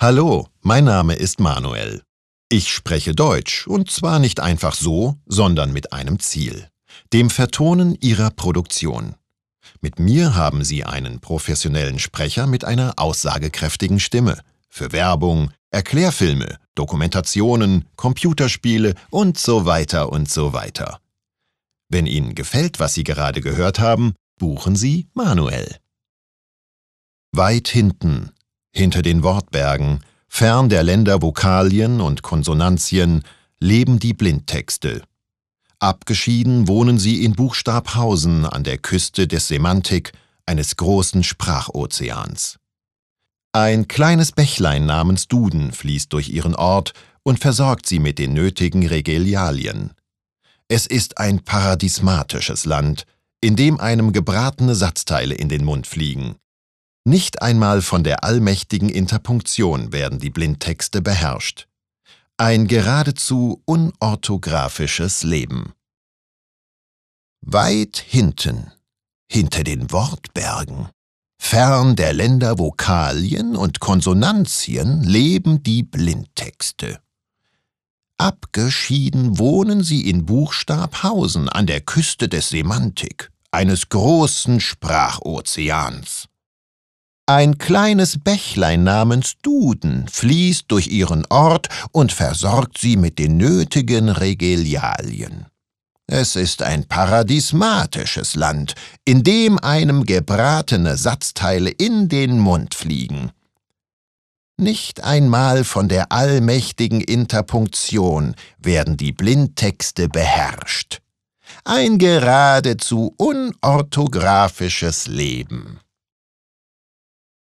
Hallo, mein Name ist Manuel. Ich spreche Deutsch, und zwar nicht einfach so, sondern mit einem Ziel: dem Vertonen Ihrer Produktion. Mit mir haben Sie einen professionellen Sprecher mit einer aussagekräftigen Stimme für Werbung, Erklärfilme, Dokumentationen, Computerspiele und so weiter und so weiter. Wenn Ihnen gefällt, was Sie gerade gehört haben, buchen Sie Manuel. Weit hinten, hinter den Wortbergen, fern der Länder Vokalien und Konsonantien, leben die Blindtexte. Abgeschieden wohnen sie in Buchstabhausen an der Küste des Semantik, eines großen Sprachozeans. Ein kleines Bächlein namens Duden fließt durch ihren Ort und versorgt sie mit den nötigen Regalialien. Es ist ein paradiesmatisches Land, in dem einem gebratene Satzteile in den Mund fliegen. Nicht einmal von der allmächtigen Interpunktion werden die Blindtexte beherrscht. Ein geradezu unorthografisches Leben. Weit hinten, hinter den Wortbergen, fern der Länder Vokalien und Konsonantien leben die Blindtexte. Abgeschieden wohnen sie in Buchstabhausen an der Küste des Semantik, eines großen Sprachozeans. Ein kleines Bächlein namens Duden fließt durch ihren Ort und versorgt sie mit den nötigen Regalialien. Es ist ein paradiesmatisches Land, in dem einem gebratene Satzteile in den Mund fliegen. Nicht einmal von der allmächtigen Interpunktion werden die Blindtexte beherrscht. Ein geradezu unorthografisches Leben.